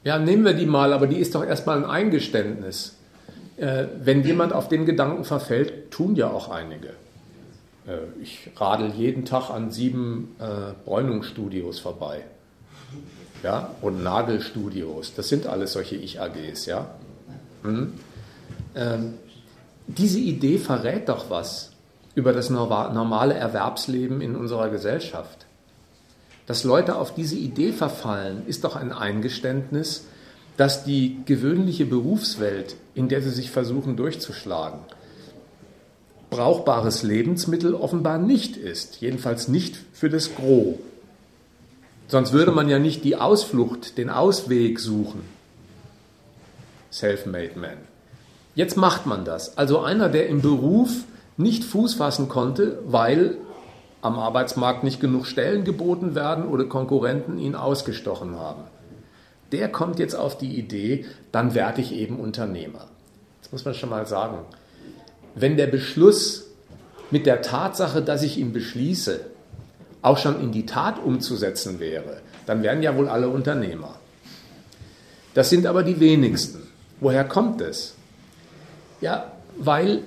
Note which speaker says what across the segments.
Speaker 1: Ja, nehmen wir die mal, aber die ist doch erstmal ein Eingeständnis. Wenn jemand auf den Gedanken verfällt, tun ja auch einige. Ich radel jeden Tag an 7 Bräunungsstudios vorbei. Ja, und Nagelstudios. Das sind alles solche Ich-AGs, ja. Diese Idee verrät doch was über das normale Erwerbsleben in unserer Gesellschaft. Dass Leute auf diese Idee verfallen, ist doch ein Eingeständnis, dass die gewöhnliche Berufswelt, in der sie sich versuchen durchzuschlagen, brauchbares Lebensmittel offenbar nicht ist. Jedenfalls nicht für das Gros. Sonst würde man ja nicht die Ausflucht, den Ausweg suchen. Self-made man. Jetzt macht man das. Also einer, der im Beruf nicht Fuß fassen konnte, weil am Arbeitsmarkt nicht genug Stellen geboten werden oder Konkurrenten ihn ausgestochen haben. Der kommt jetzt auf die Idee, dann werde ich eben Unternehmer. Das muss man schon mal sagen. Wenn der Beschluss mit der Tatsache, dass ich ihn beschließe, auch schon in die Tat umzusetzen wäre, dann wären ja wohl alle Unternehmer. Das sind aber die wenigsten. Woher kommt es? Ja, weil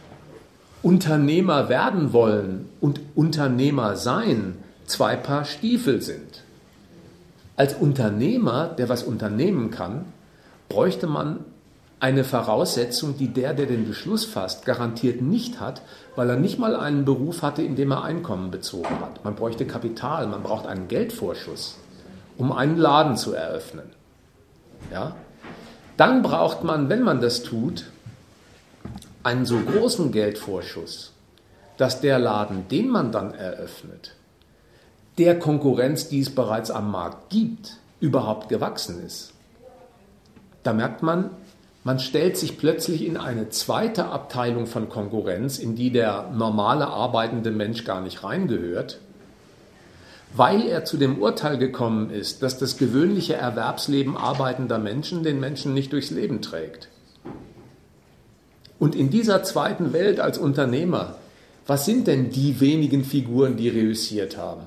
Speaker 1: Unternehmer werden wollen und Unternehmer sein 2 Paar Stiefel sind. Als Unternehmer, der was unternehmen kann, bräuchte man eine Voraussetzung, die der den Beschluss fasst, garantiert nicht hat, weil er nicht mal einen Beruf hatte, in dem er Einkommen bezogen hat. Man bräuchte Kapital, man braucht einen Geldvorschuss, um einen Laden zu eröffnen. Ja? Dann braucht man, wenn man das tut, einen so großen Geldvorschuss, dass der Laden, den man dann eröffnet, der Konkurrenz, die es bereits am Markt gibt, überhaupt gewachsen ist. Da merkt man, man stellt sich plötzlich in eine zweite Abteilung von Konkurrenz, in die der normale arbeitende Mensch gar nicht reingehört, weil er zu dem Urteil gekommen ist, dass das gewöhnliche Erwerbsleben arbeitender Menschen den Menschen nicht durchs Leben trägt. Und in dieser zweiten Welt als Unternehmer, was sind denn die wenigen Figuren, die reüssiert haben?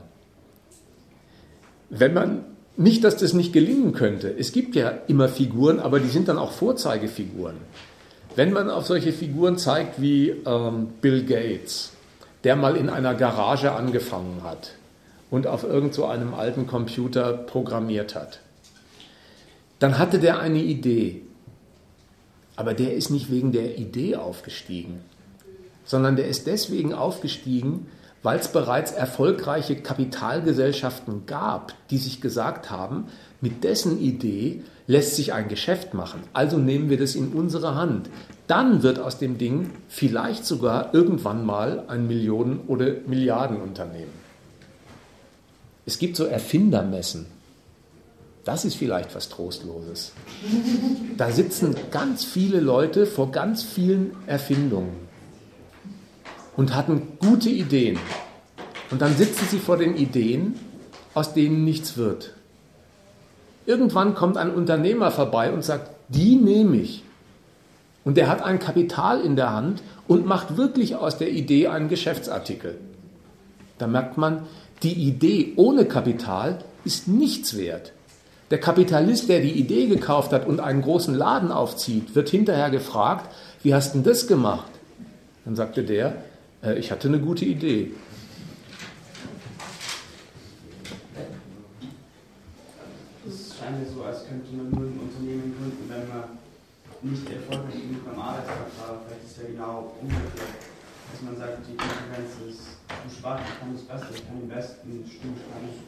Speaker 1: Wenn man nicht, dass das nicht gelingen könnte. Es gibt ja immer Figuren, aber die sind dann auch Vorzeigefiguren. Wenn man auf solche Figuren zeigt wie Bill Gates, der mal in einer Garage angefangen hat und auf irgend so einem alten Computer programmiert hat, dann hatte der eine Idee. Aber der ist nicht wegen der Idee aufgestiegen, sondern der ist deswegen aufgestiegen, weil es bereits erfolgreiche Kapitalgesellschaften gab, die sich gesagt haben, mit dessen Idee lässt sich ein Geschäft machen. Also nehmen wir das in unsere Hand. Dann wird aus dem Ding vielleicht sogar irgendwann mal ein Millionen- oder Milliardenunternehmen. Es gibt so Erfindermessen. Das ist vielleicht was Trostloses. Da sitzen ganz viele Leute vor ganz vielen Erfindungen und hatten gute Ideen. Und dann sitzen sie vor den Ideen, aus denen nichts wird. Irgendwann kommt ein Unternehmer vorbei und sagt, die nehme ich. Und der hat ein Kapital in der Hand und macht wirklich aus der Idee einen Geschäftsartikel. Da merkt man, die Idee ohne Kapital ist nichts wert. Der Kapitalist, der die Idee gekauft hat und einen großen Laden aufzieht, wird hinterher gefragt, wie hast du denn das gemacht? Dann sagte der, ich hatte eine gute Idee.
Speaker 2: Es scheint mir so, als könnte man nur ein Unternehmen gründen, wenn man nicht erfolgreich genug am Arbeitsmarkt war. Vielleicht ist es ja genau umgekehrt. Dass man sagt, die Konkurrenz ist zu schwach, ich kann das Beste, ich kann den besten Stuhl schreiben.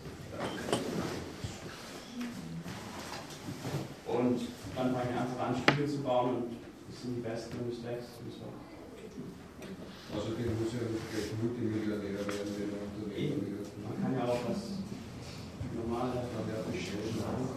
Speaker 2: Und dann fange ich einfach an, Spiele zu bauen und es sind die Besten und es wächst und so.
Speaker 3: Außerdem muss ja nicht Multimillionär werden, wenn er Unternehmen wird.
Speaker 2: Man kann ja auch was Normales bestellen.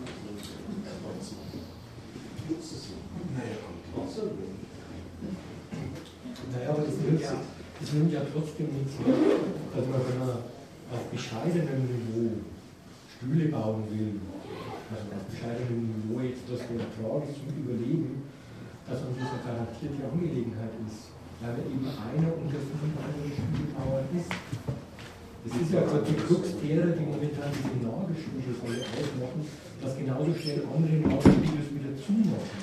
Speaker 4: Naja, aber das nimmt ja trotzdem nichts mehr. Also wenn man auf bescheidenem Niveau Stühle bauen will, also auf bescheidenem Niveau jetzt das tragisch zum Überleben, dass uns das eine garantierte Angelegenheit ist. Weil er eben einer unter 5 anderen Stühlebauern ist. Das ist ja gerade die Krux derer, die momentan diese Nagelstudios alle ausmachen, dass genauso schnell andere Nagelstudios wieder zumachen.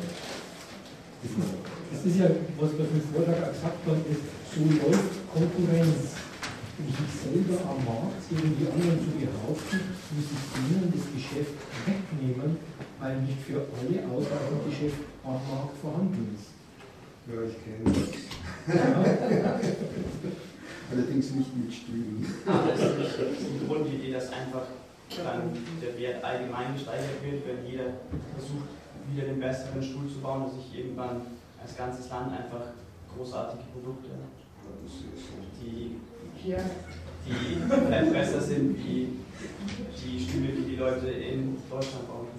Speaker 4: Das ist ja, was wir im Vortrag auch gesagt haben, ist, so läuft Konkurrenz. Um sich selber am Markt gegen die anderen zu behaupten, muss ich ihnen das Geschäft wegnehmen, weil nicht für alle ausreichend Geschäft am Markt vorhanden ist.
Speaker 3: Ja, ich kenne das. Allerdings nicht mit Stühlen.
Speaker 2: Aber das ist nicht die Grundidee, dass einfach dann der Wert allgemein gesteigert wird, wenn jeder versucht, wieder den besseren Stuhl zu bauen und sich irgendwann als ganzes Land einfach großartige Produkte, die vielleicht besser sind wie die Stühle, die Leute in Deutschland bauen.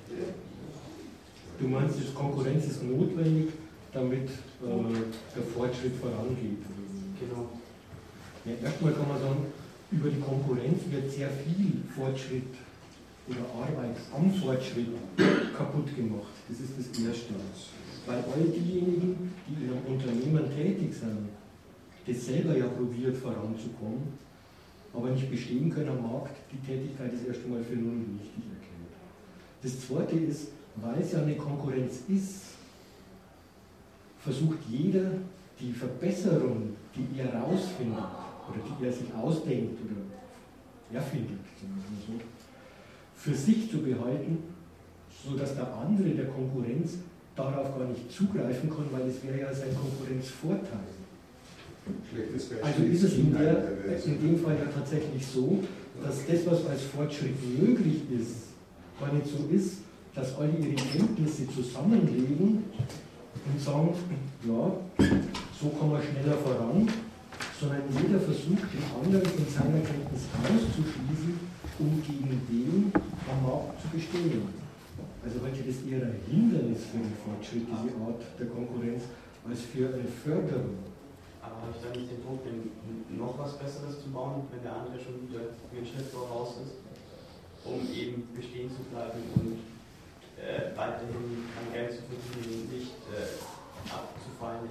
Speaker 4: Du meinst, die Konkurrenz ist notwendig, damit der Fortschritt vorangeht?
Speaker 2: Genau.
Speaker 4: Ja, erstmal kann man sagen, über die Konkurrenz wird sehr viel Fortschritt oder Arbeit am Fortschritt kaputt gemacht. Das ist das Erste. Weil all diejenigen, die in einem Unternehmen tätig sind, das selber ja probiert voranzukommen, aber nicht bestehen können am Markt, die Tätigkeit ist erst einmal für null wichtig erkennt. Das Zweite ist, weil es ja eine Konkurrenz ist, versucht jeder die Verbesserung, die er rausfindet oder die er sich ausdenkt oder erfindet, so, für sich zu behalten, sodass der andere der Konkurrenz darauf gar nicht zugreifen kann, weil es wäre ja sein Konkurrenzvorteil. Also ist es in dem Fall ja tatsächlich so, dass das, was als Fortschritt möglich ist, gar nicht so ist, dass alle ihre Kenntnisse zusammenlegen und sagen, ja, so kommen wir schneller voran, sondern jeder versucht, den anderen von seiner Kenntnis auszuschließen, um gegen den am Markt zu bestehen. Also heute ist eher ein Hindernis für den Fortschritt, diese Art der Konkurrenz, als für eine Förderung.
Speaker 2: Aber habe ich da nicht den Druck, noch was Besseres zu bauen, wenn der andere schon wieder einen Schritt voraus ist, um eben bestehen zu bleiben und weiterhin an Geld zu verdienen, nicht abzufallen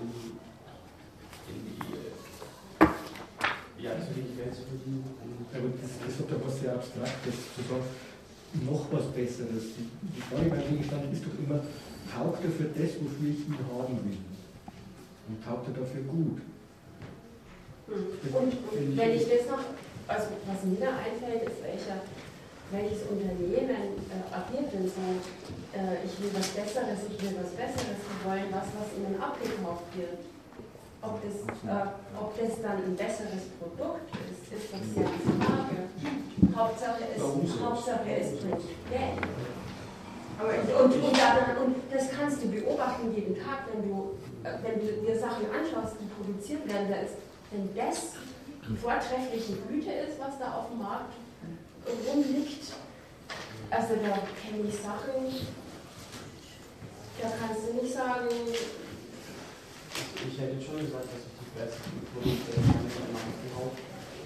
Speaker 2: zu wenig Geld zu verdienen.
Speaker 4: Aber das hat ja was sehr Abstraktes zu sagen, noch was Besseres. Die Frage beim Gegenstand ist doch immer, taugt er für das, wofür ich ihn haben will? Und taugt er dafür gut?
Speaker 5: Und wenn ich das noch, also was mir da einfällt, ist welches Unternehmen agiert denn so, ich will was Besseres, wir wollen was ihnen abgekauft wird. Ob das dann ein besseres Produkt ist doch sehr die Frage. Hauptsache es bringt Geld. Und das kannst du beobachten jeden Tag, wenn du dir Sachen anschaust, die produziert werden, wenn das vortreffliche Güte ist, was da auf dem Markt rumliegt. Also da kenne ich Sachen, da kannst du nicht sagen.
Speaker 2: Ich hätte schon gesagt, dass ich die besten Produkte am Markt behaupte.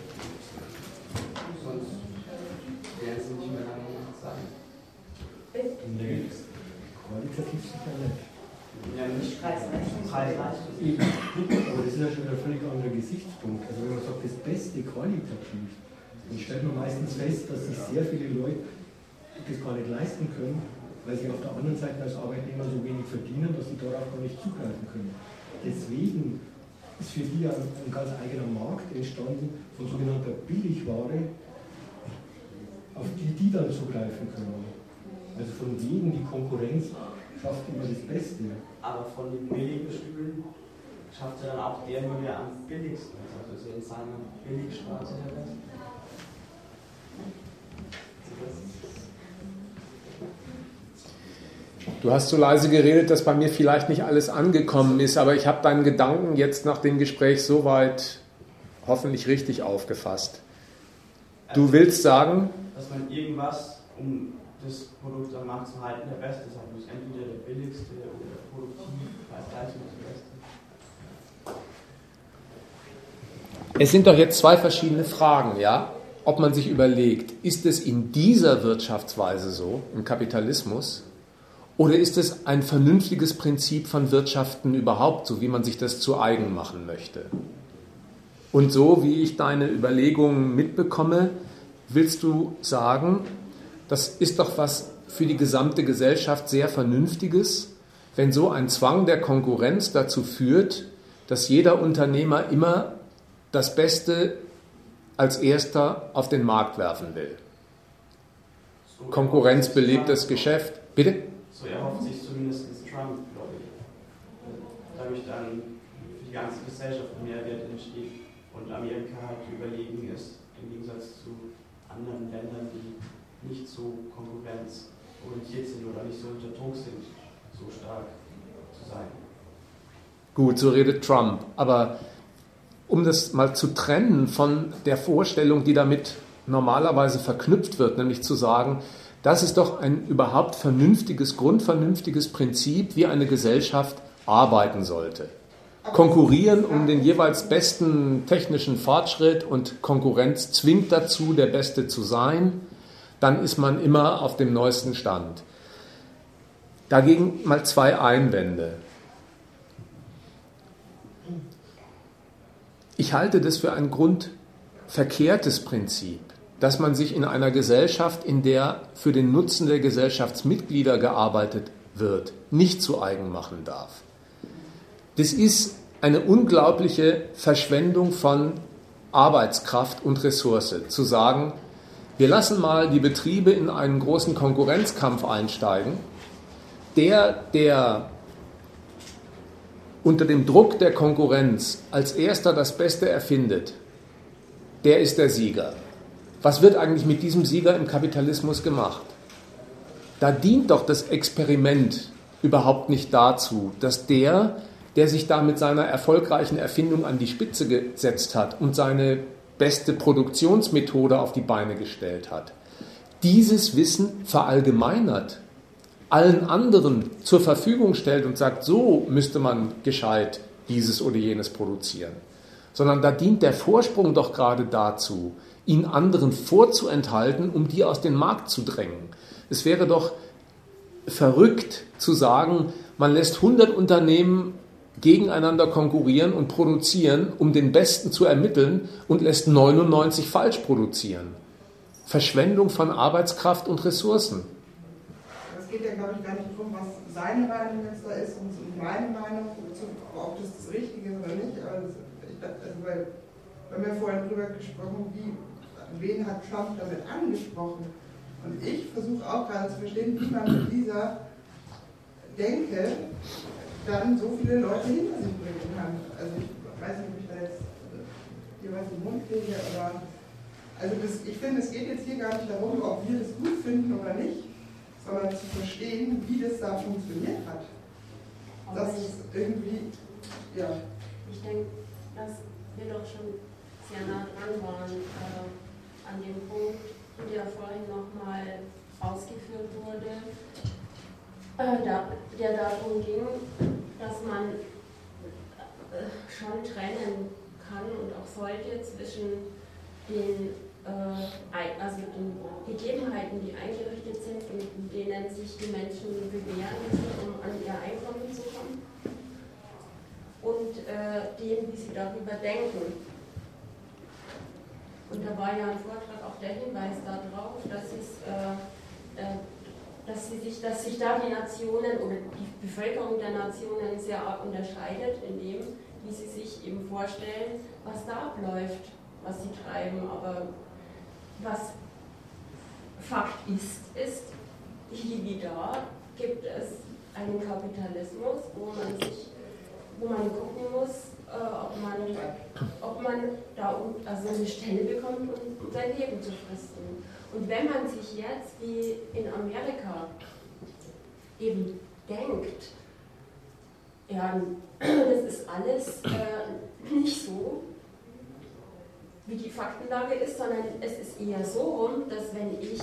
Speaker 2: Sonst werden sie nicht mehr lange sein.
Speaker 4: Nee, qualitativ sicher nicht.
Speaker 2: Ja, nicht Preisleistung.
Speaker 4: Aber das ist ja schon ein völlig anderer Gesichtspunkt. Also wenn man sagt, das Beste qualitativ, dann stellt man meistens fest, dass sich sehr viele Leute das gar nicht leisten können, weil sie auf der anderen Seite als Arbeitnehmer so wenig verdienen, dass sie darauf gar nicht zugreifen können. Deswegen ist für die ja ein ganz eigener Markt entstanden von sogenannter Billigware, auf die dann zugreifen können. Also von wegen die Konkurrenz schafft immer das Beste.
Speaker 2: Aber von den billigen Stühlen schafft er dann auch der nur, der am billigsten ist. Also ist er in seiner Billigstraße der Beste.
Speaker 1: Du hast so leise geredet, dass bei mir vielleicht nicht alles angekommen ist, aber ich habe deinen Gedanken jetzt nach dem Gespräch soweit hoffentlich richtig aufgefasst. Du willst sagen,
Speaker 2: dass man irgendwas, um das Produkt am Markt zu halten, der Beste sein muss. Entweder der billigste oder produktiv, Preis-Leistung der Beste.
Speaker 1: es sind doch jetzt zwei verschiedene Fragen, ja? Ob man sich überlegt, ist es in dieser Wirtschaftsweise so, im Kapitalismus, oder ist es ein vernünftiges Prinzip von Wirtschaften überhaupt, so wie man sich das zu eigen machen möchte? Und so wie ich deine Überlegungen mitbekomme, willst du sagen, das ist doch was für die gesamte Gesellschaft sehr Vernünftiges, wenn so ein Zwang der Konkurrenz dazu führt, dass jeder Unternehmer immer das Beste als Erster auf den Markt werfen will.
Speaker 2: So
Speaker 1: Konkurrenz belebt das Geschäft. Bitte?
Speaker 2: So erhofft sich zumindest Trump, glaube ich. Dadurch dann für die ganze Gesellschaft Mehrwert entsteht und Amerika halt überlegen ist, im Gegensatz zu anderen Ländern, die nicht so konkurrenzorientiert sind oder nicht so unter Druck sind, so stark zu sein.
Speaker 1: Gut, so redet Trump. Aber um das mal zu trennen von der Vorstellung, die damit normalerweise verknüpft wird, nämlich zu sagen, das ist doch ein überhaupt vernünftiges, grundvernünftiges Prinzip, wie eine Gesellschaft arbeiten sollte. Konkurrieren um den jeweils besten technischen Fortschritt und Konkurrenz zwingt dazu, der Beste zu sein, dann ist man immer auf dem neuesten Stand. Dagegen mal 2 Einwände. Ich halte das für ein grundverkehrtes Prinzip, dass man sich in einer Gesellschaft, in der für den Nutzen der Gesellschaftsmitglieder gearbeitet wird, nicht zu eigen machen darf. Das ist eine unglaubliche Verschwendung von Arbeitskraft und Ressource, zu sagen, wir lassen mal die Betriebe in einen großen Konkurrenzkampf einsteigen. Der unter dem Druck der Konkurrenz als erster das Beste erfindet, der ist der Sieger. Was wird eigentlich mit diesem Sieger im Kapitalismus gemacht? Da dient doch das Experiment überhaupt nicht dazu, dass der sich da mit seiner erfolgreichen Erfindung an die Spitze gesetzt hat und seine beste Produktionsmethode auf die Beine gestellt hat, dieses Wissen verallgemeinert, allen anderen zur Verfügung stellt und sagt, so müsste man gescheit dieses oder jenes produzieren. Sondern da dient der Vorsprung doch gerade dazu, ihn anderen vorzuenthalten, um die aus dem Markt zu drängen. Es wäre doch verrückt zu sagen, man lässt 100 Unternehmen gegeneinander konkurrieren und produzieren, um den Besten zu ermitteln und lässt 99 falsch produzieren. Verschwendung von Arbeitskraft und Ressourcen.
Speaker 6: Es geht ja, glaube ich, gar nicht darum, was seine Meinung jetzt da ist und meine Meinung, ob das Richtige ist oder nicht. Weil wir haben ja vorhin drüber gesprochen, wen hat Trump damit angesprochen? Und ich versuche auch gerade zu verstehen, wie man mit dieser Denke dann so viele Leute hinter sich bringen kann. Also ich weiß nicht, ob ich da jetzt jeweils den Mund kriege, aber ich finde, es geht jetzt hier gar nicht darum, ob wir das gut finden oder nicht, sondern zu verstehen, wie das da funktioniert hat. Das ist irgendwie, ja.
Speaker 5: Ich denke, dass wir doch schon sehr nah dran waren an dem Punkt, der vorhin nochmal ausgeführt wurde, der darum ging, dass man schon trennen kann und auch sollte zwischen den Gegebenheiten, die eingerichtet sind und in denen sich die Menschen bewähren müssen, um an ihr Einkommen zu kommen, und dem, wie sie darüber denken. Und da war ja im Vortrag auch der Hinweis darauf, dass sich da die Nationen oder die Bevölkerung der Nationen sehr arg unterscheidet in dem, wie sie sich eben vorstellen, was da abläuft, was sie treiben. Aber was Fakt ist, wie da gibt es einen Kapitalismus, wo man gucken muss, ob man da eine Stelle bekommt, um sein Leben zu fristen. Und wenn man sich jetzt wie in Amerika eben denkt, ja, das ist alles nicht so, wie die Faktenlage ist, sondern es ist eher so rum, dass wenn ich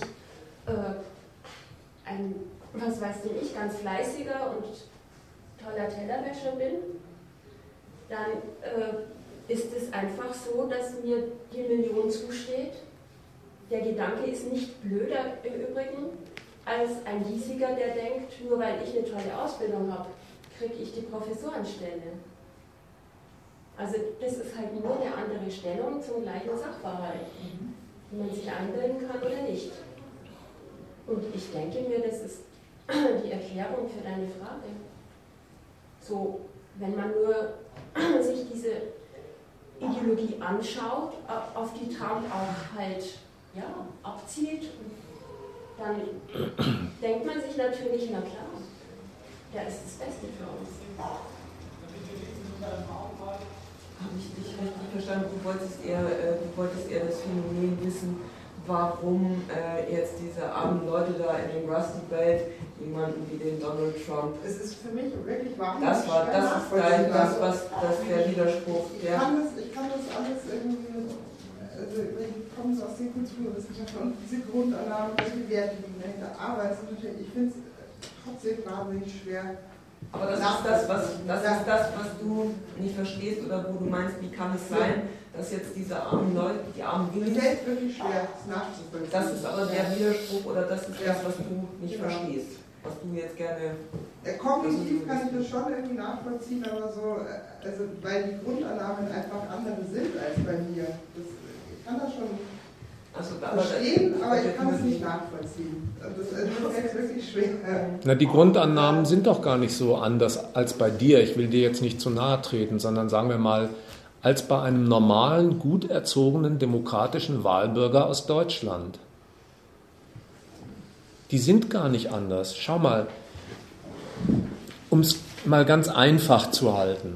Speaker 5: ganz fleißiger und toller Tellerwäscher bin, dann ist es einfach so, dass mir die Million zusteht. Der Gedanke ist nicht blöder im Übrigen als ein hiesiger, der denkt, nur weil ich eine tolle Ausbildung habe, kriege ich die Professorenstelle. Also das ist halt nur eine andere Stellung zum gleichen Sachverhalt, die man sich einbilden kann oder nicht. Und ich denke mir, das ist die Erklärung für deine Frage. So, wenn man nur sich diese Ideologie anschaut, auf die Trump auch halt abzielt, dann denkt man sich natürlich, na klar, der ist das Beste für uns.
Speaker 7: Habe ich dich richtig verstanden? Du wolltest eher das Phänomen wissen, warum jetzt diese armen Leute da in dem Rust Belt jemanden wie den Donald Trump.
Speaker 6: Es ist für mich wirklich wahnsinnig.
Speaker 7: Das der Widerspruch.
Speaker 6: Ich kann das alles irgendwie, also ich komme so aus der Kulturwissenschaft und diese Grundannahmen, welche Werte liegen dahinter. Aber es ist natürlich, ich finde es trotzdem wahnsinnig schwer.
Speaker 7: Aber das ist das, was du nicht verstehst oder wo du meinst, wie kann es sein, dass jetzt diese armen Leute, die armen Willen.
Speaker 6: Das ist wirklich schwer, das nachzuvollziehen.
Speaker 7: Das ist aber der Widerspruch oder das ist das, was du nicht verstehst, was du jetzt gerne.
Speaker 6: Kognitiv kann ich das schon irgendwie nachvollziehen, aber so, also weil die Grundannahmen einfach andere sind als bei mir. Ich kann das schon verstehen, aber ich kann es nicht nachvollziehen. Das ist wirklich schwer.
Speaker 1: Na, die Grundannahmen sind doch gar nicht so anders als bei dir. Ich will dir jetzt nicht zu nahe treten, sondern sagen wir mal, als bei einem normalen, gut erzogenen, demokratischen Wahlbürger aus Deutschland. Die sind gar nicht anders. Schau mal, um es mal ganz einfach zu halten.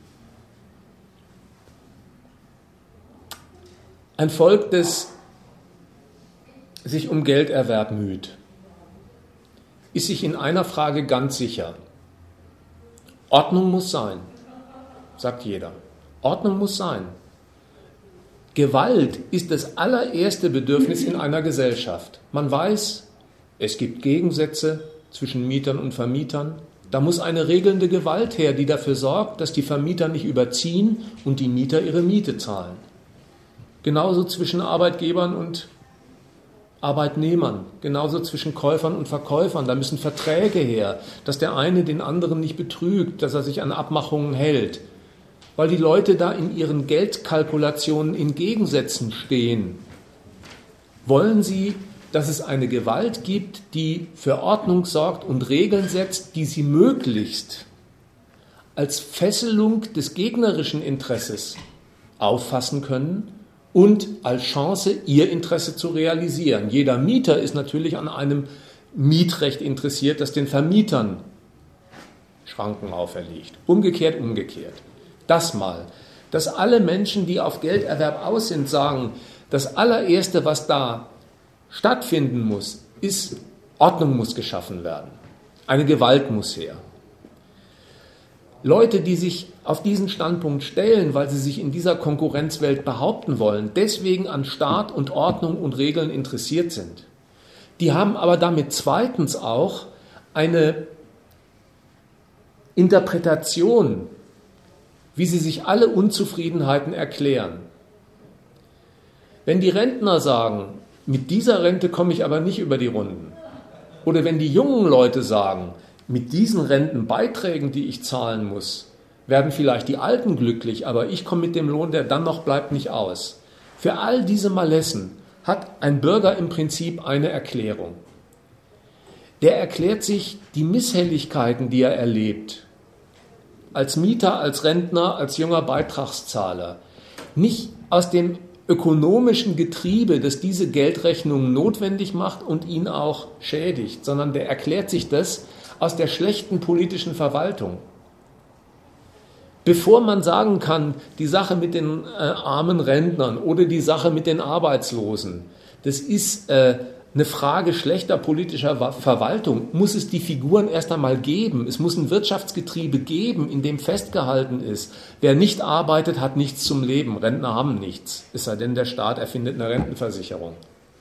Speaker 1: Ein Volk, das sich um Gelderwerb müht, ist sich in einer Frage ganz sicher. Ordnung muss sein, sagt jeder. Ordnung muss sein. Gewalt ist das allererste Bedürfnis in einer Gesellschaft. Man weiß, es gibt Gegensätze zwischen Mietern und Vermietern. Da muss eine regelnde Gewalt her, die dafür sorgt, dass die Vermieter nicht überziehen und die Mieter ihre Miete zahlen. Genauso zwischen Arbeitgebern und Arbeitnehmern, genauso zwischen Käufern und Verkäufern. Da müssen Verträge her, dass der eine den anderen nicht betrügt, dass er sich an Abmachungen hält. Weil die Leute da in ihren Geldkalkulationen in Gegensätzen stehen. Wollen sie, dass es eine Gewalt gibt, die für Ordnung sorgt und Regeln setzt, die sie möglichst als Fesselung des gegnerischen Interesses auffassen können und als Chance, ihr Interesse zu realisieren. Jeder Mieter ist natürlich an einem Mietrecht interessiert, das den Vermietern Schranken auferlegt. Umgekehrt. Das mal, dass alle Menschen, die auf Gelderwerb aus sind, sagen, das allererste, was da stattfinden muss, ist, Ordnung muss geschaffen werden. Eine Gewalt muss her. Leute, die sich auf diesen Standpunkt stellen, weil sie sich in dieser Konkurrenzwelt behaupten wollen, deswegen an Staat und Ordnung und Regeln interessiert sind, die haben aber damit zweitens auch eine Interpretation, wie sie sich alle Unzufriedenheiten erklären. Wenn die Rentner sagen, mit dieser Rente komme ich aber nicht über die Runden, oder wenn die jungen Leute sagen, mit diesen Rentenbeiträgen, die ich zahlen muss, werden vielleicht die Alten glücklich, aber ich komme mit dem Lohn, der dann noch bleibt, nicht aus. Für all diese Malessen hat ein Bürger im Prinzip eine Erklärung. Der erklärt sich die Misshelligkeiten, die er erlebt, als Mieter, als Rentner, als junger Beitragszahler, nicht aus dem ökonomischen Getriebe, das diese Geldrechnung notwendig macht und ihn auch schädigt, sondern der erklärt sich das aus der schlechten politischen Verwaltung. Bevor man sagen kann, die Sache mit den armen Rentnern oder die Sache mit den Arbeitslosen, das ist eine Frage schlechter politischer Verwaltung, muss es die Figuren erst einmal geben. Es muss ein Wirtschaftsgetriebe geben, in dem festgehalten ist, wer nicht arbeitet, hat nichts zum Leben. Rentner haben nichts, es sei denn, der Staat erfindet eine Rentenversicherung.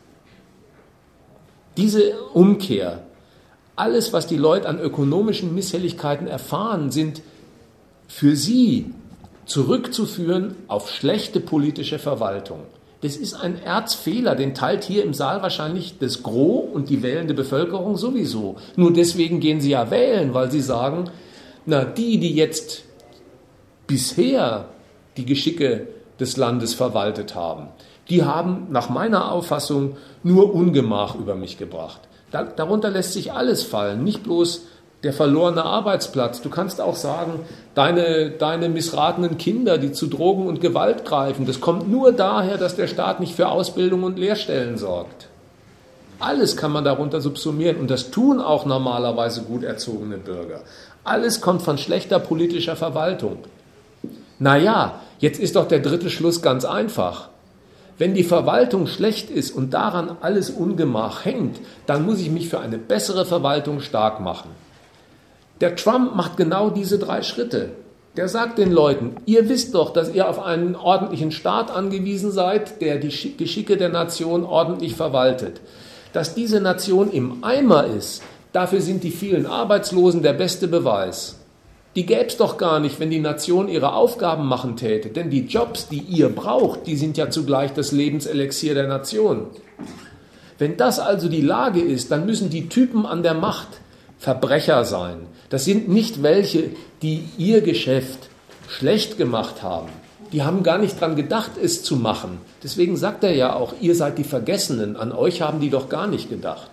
Speaker 1: Diese Umkehr, alles, was die Leute an ökonomischen Misshelligkeiten erfahren, sind für sie zurückzuführen auf schlechte politische Verwaltung. Das ist ein Erzfehler, den teilt hier im Saal wahrscheinlich das Gros und die wählende Bevölkerung sowieso. Nur deswegen gehen sie ja wählen, weil sie sagen, na, die jetzt bisher die Geschicke des Landes verwaltet haben. Die haben nach meiner Auffassung nur Ungemach über mich gebracht. Darunter lässt sich alles fallen, nicht bloß der verlorene Arbeitsplatz. Du kannst auch sagen, deine missratenen Kinder, die zu Drogen und Gewalt greifen, das kommt nur daher, dass der Staat nicht für Ausbildung und Lehrstellen sorgt. Alles kann man darunter subsumieren und das tun auch normalerweise gut erzogene Bürger. Alles kommt von schlechter politischer Verwaltung. Naja, jetzt ist doch der dritte Schluss ganz einfach. Wenn die Verwaltung schlecht ist und daran alles Ungemach hängt, dann muss ich mich für eine bessere Verwaltung stark machen. Der Trump macht genau diese 3 Schritte. Der sagt den Leuten, ihr wisst doch, dass ihr auf einen ordentlichen Staat angewiesen seid, der die Geschicke der Nation ordentlich verwaltet. Dass diese Nation im Eimer ist, dafür sind die vielen Arbeitslosen der beste Beweis. Die gäbe es doch gar nicht, wenn die Nation ihre Aufgaben machen täte. Denn die Jobs, die ihr braucht, die sind ja zugleich das Lebenselixier der Nation. Wenn das also die Lage ist, dann müssen die Typen an der Macht Verbrecher sein. Das sind nicht welche, die ihr Geschäft schlecht gemacht haben. Die haben gar nicht dran gedacht, es zu machen. Deswegen sagt er ja auch, ihr seid die Vergessenen, an euch haben die doch gar nicht gedacht.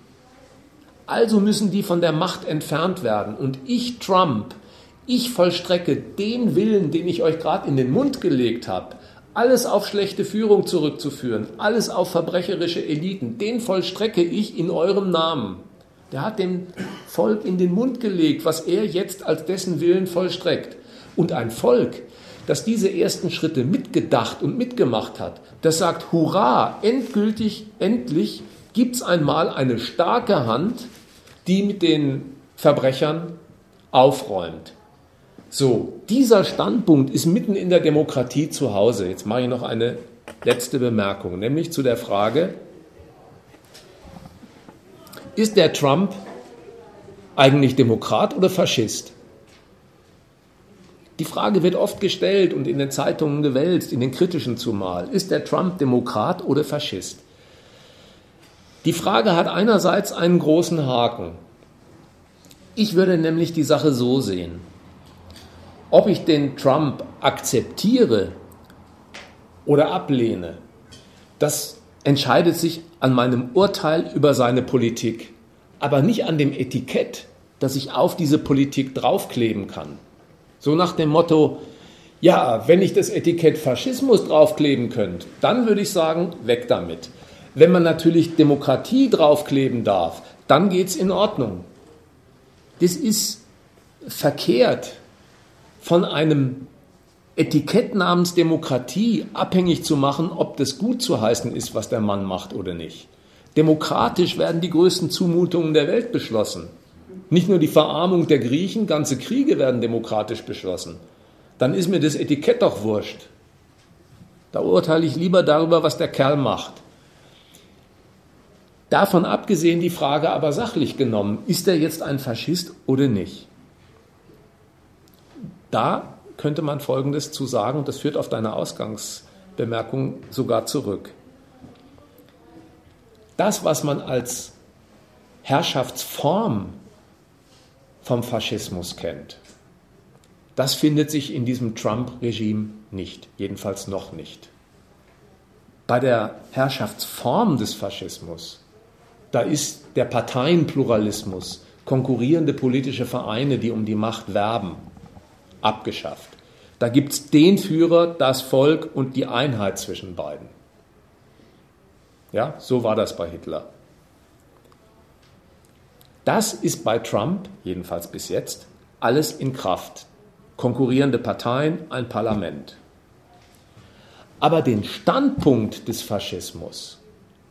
Speaker 1: Also müssen die von der Macht entfernt werden. Und ich, Trump, ich vollstrecke den Willen, den ich euch gerade in den Mund gelegt habe, alles auf schlechte Führung zurückzuführen, alles auf verbrecherische Eliten, den vollstrecke ich in eurem Namen. Der hat dem Volk in den Mund gelegt, was er jetzt als dessen Willen vollstreckt. Und ein Volk, das diese ersten Schritte mitgedacht und mitgemacht hat, das sagt, hurra, endlich gibt es einmal eine starke Hand, die mit den Verbrechern aufräumt. So, dieser Standpunkt ist mitten in der Demokratie zu Hause. Jetzt mache ich noch eine letzte Bemerkung, nämlich zu der Frage, ist der Trump eigentlich Demokrat oder Faschist? Die Frage wird oft gestellt und in den Zeitungen gewälzt, in den kritischen zumal. Ist der Trump Demokrat oder Faschist? Die Frage hat einerseits einen großen Haken. Ich würde nämlich die Sache so sehen. Ob ich den Trump akzeptiere oder ablehne, das entscheidet sich an meinem Urteil über seine Politik, aber nicht an dem Etikett, das ich auf diese Politik draufkleben kann. So nach dem Motto, ja, wenn ich das Etikett Faschismus draufkleben könnte, dann würde ich sagen, weg damit. Wenn man natürlich Demokratie draufkleben darf, dann geht's in Ordnung. Das ist verkehrt, von einem Etikett namens Demokratie abhängig zu machen, ob das gut zu heißen ist, was der Mann macht oder nicht. Demokratisch werden die größten Zumutungen der Welt beschlossen. Nicht nur die Verarmung der Griechen, ganze Kriege werden demokratisch beschlossen. Dann ist mir das Etikett doch wurscht. Da urteile ich lieber darüber, was der Kerl macht. Davon abgesehen die Frage aber sachlich genommen, ist er jetzt ein Faschist oder nicht? Da könnte man Folgendes zu sagen, und das führt auf deine Ausgangsbemerkung sogar zurück. Das, was man als Herrschaftsform vom Faschismus kennt, das findet sich in diesem Trump-Regime nicht, jedenfalls noch nicht. Bei der Herrschaftsform des Faschismus, da ist der Parteienpluralismus, konkurrierende politische Vereine, die um die Macht werben, abgeschafft. Da gibt es den Führer, das Volk und die Einheit zwischen beiden. Ja, so war das bei Hitler. Das ist bei Trump, jedenfalls bis jetzt, alles in Kraft. Konkurrierende Parteien, ein Parlament. Aber den Standpunkt des Faschismus,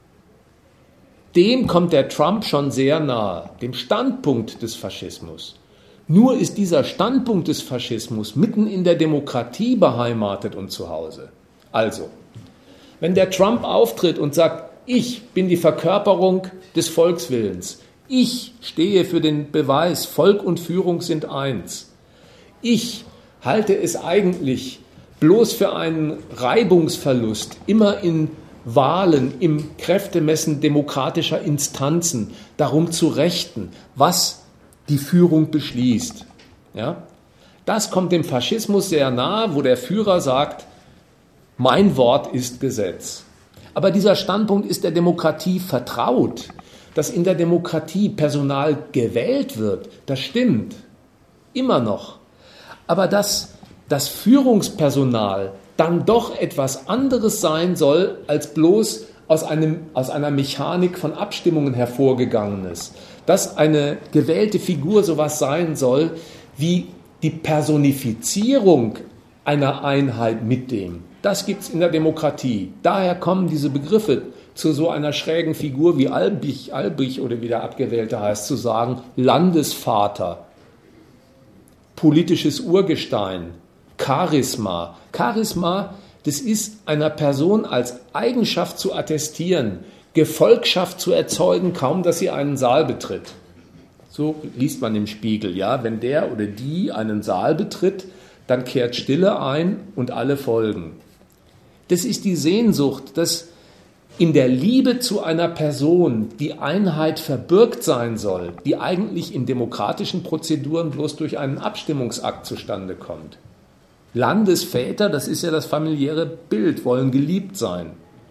Speaker 1: dem kommt der Trump schon sehr nahe, dem Standpunkt des Faschismus. Nur ist dieser Standpunkt des Faschismus mitten in der Demokratie beheimatet und zu Hause. Also, wenn der Trump auftritt und sagt, ich bin die Verkörperung des Volkswillens, ich stehe für den Beweis, Volk und Führung sind eins, ich halte es eigentlich bloß für einen Reibungsverlust, immer in Wahlen, im Kräftemessen demokratischer Instanzen darum zu rechten, was die Führung beschließt, ja, Das kommt dem Faschismus sehr nahe, wo der Führer sagt, mein Wort ist Gesetz. Aber dieser Standpunkt ist der Demokratie vertraut. Dass in der Demokratie Personal gewählt wird, das stimmt, immer noch. Aber dass das Führungspersonal dann doch etwas anderes sein soll, als bloß aus einer Mechanik von Abstimmungen hervorgegangenes. Dass eine gewählte Figur sowas sein soll, wie die Personifizierung einer Einheit mit dem. Das gibt es in der Demokratie. Daher kommen diese Begriffe zu so einer schrägen Figur wie Albig oder wie der Abgewählte heißt, zu sagen, Landesvater, politisches Urgestein, Charisma. Charisma, das ist einer Person als Eigenschaft zu attestieren, Gefolgschaft zu erzeugen, kaum dass sie einen Saal betritt. So liest man im Spiegel, ja, wenn der oder die einen Saal betritt, dann kehrt Stille ein und alle folgen. Das ist die Sehnsucht, dass in der Liebe zu einer Person die Einheit verbürgt sein soll, die eigentlich in demokratischen Prozeduren bloß durch einen Abstimmungsakt zustande kommt. Landesväter, das ist ja das familiäre Bild, wollen geliebt sein.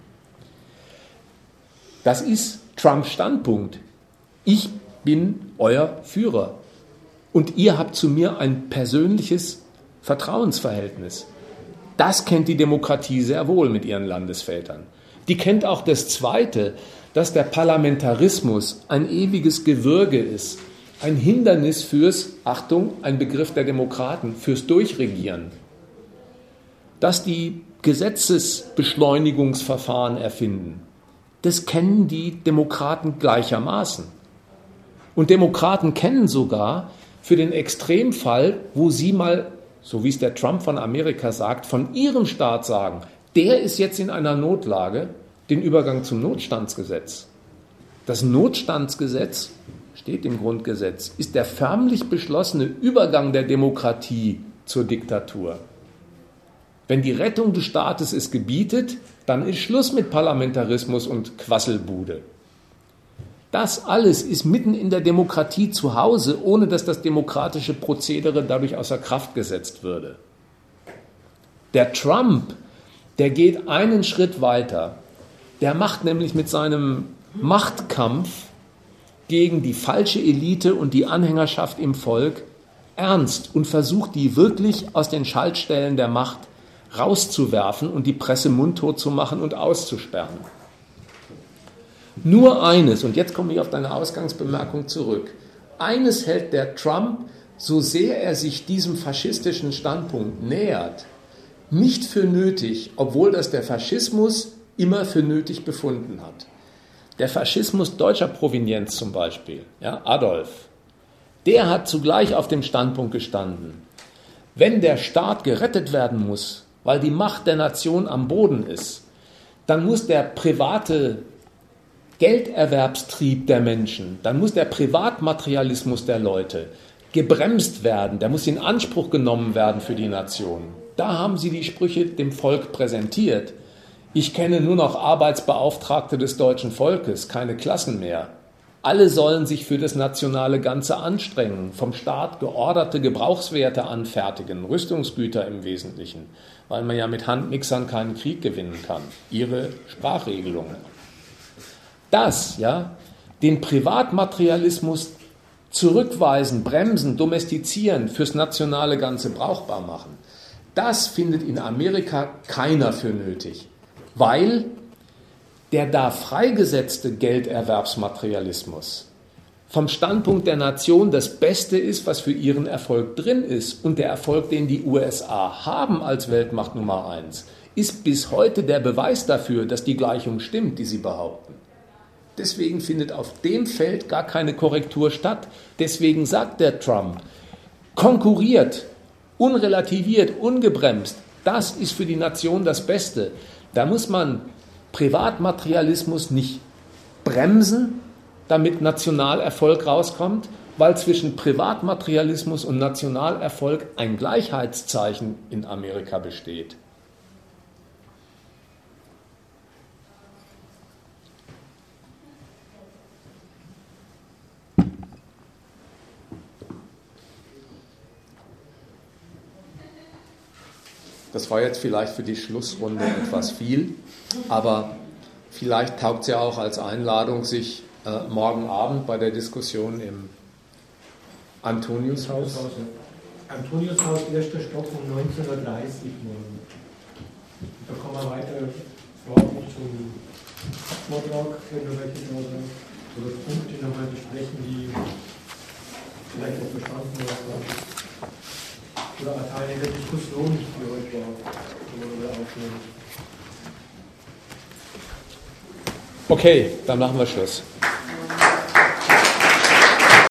Speaker 1: Das ist Trumps Standpunkt. Ich bin euer Führer und ihr habt zu mir ein persönliches Vertrauensverhältnis. Das kennt die Demokratie sehr wohl mit ihren Landesvätern. Die kennt auch das Zweite, dass der Parlamentarismus ein ewiges Gewürge ist, ein Hindernis fürs, Achtung, ein Begriff der Demokraten, fürs Durchregieren. Dass die Gesetzesbeschleunigungsverfahren erfinden, das kennen die Demokraten gleichermaßen. Und Demokraten kennen sogar für den Extremfall, wo sie mal, so wie es der Trump von Amerika sagt, von ihrem Staat sagen, der ist jetzt in einer Notlage, den Übergang zum Notstandsgesetz. Das Notstandsgesetz, steht im Grundgesetz, ist der förmlich beschlossene Übergang der Demokratie zur Diktatur. Wenn die Rettung des Staates es gebietet, dann ist Schluss mit Parlamentarismus und Quasselbude. Das alles ist mitten in der Demokratie zu Hause, ohne dass das demokratische Prozedere dadurch außer Kraft gesetzt würde. Der Trump, der geht einen Schritt weiter. Der macht nämlich mit seinem Machtkampf gegen die falsche Elite und die Anhängerschaft im Volk ernst und versucht, die wirklich aus den Schaltstellen der Macht rauszuwerfen und die Presse mundtot zu machen und auszusperren. Nur eines, und jetzt komme ich auf deine Ausgangsbemerkung zurück, eines hält der Trump, so sehr er sich diesem faschistischen Standpunkt nähert, nicht für nötig, obwohl das der Faschismus immer für nötig befunden hat. Der Faschismus deutscher Provenienz zum Beispiel, ja, Adolf, der hat zugleich auf dem Standpunkt gestanden, wenn der Staat gerettet werden muss, weil die Macht der Nation am Boden ist, dann muss der private Gelderwerbstrieb der Menschen, dann muss der Privatmaterialismus der Leute gebremst werden, der muss in Anspruch genommen werden für die Nation. Da haben sie die Sprüche dem Volk präsentiert. Ich kenne nur noch Arbeitsbeauftragte des deutschen Volkes, keine Klassen mehr. Alle sollen sich für das nationale Ganze anstrengen, vom Staat georderte Gebrauchswerte anfertigen, Rüstungsgüter im Wesentlichen, weil man ja mit Handmixern keinen Krieg gewinnen kann. Ihre Sprachregelungen. Das, ja, den Privatmaterialismus zurückweisen, bremsen, domestizieren, fürs nationale Ganze brauchbar machen, das findet in Amerika keiner für nötig, weil der da freigesetzte Gelderwerbsmaterialismus vom Standpunkt der Nation das Beste ist, was für ihren Erfolg drin ist. Und der Erfolg, den die USA haben als Weltmacht Nummer 1, ist bis heute der Beweis dafür, dass die Gleichung stimmt, die sie behaupten. Deswegen findet auf dem Feld gar keine Korrektur statt. Deswegen sagt der Trump, konkurriert, unrelativiert, ungebremst, das ist für die Nation das Beste. Da muss man Privatmaterialismus nicht bremsen, damit Nationalerfolg rauskommt, weil zwischen Privatmaterialismus und Nationalerfolg ein Gleichheitszeichen in Amerika besteht. Das war jetzt vielleicht für die Schlussrunde etwas viel, aber vielleicht taugt es ja auch als Einladung, sich morgen Abend bei der Diskussion im Antoniushaus.
Speaker 4: Antoniushaus, erster Stock um 19:30 Uhr morgen. Da kann man weiter Fragen zum Vortrag, wenn da welche da sind, oder Punkte nochmal besprechen, die vielleicht auch verstanden werden. Oder eine Teil der Diskussion, die heute war, kann man wieder aufnehmen.
Speaker 1: Okay, dann machen wir Schluss.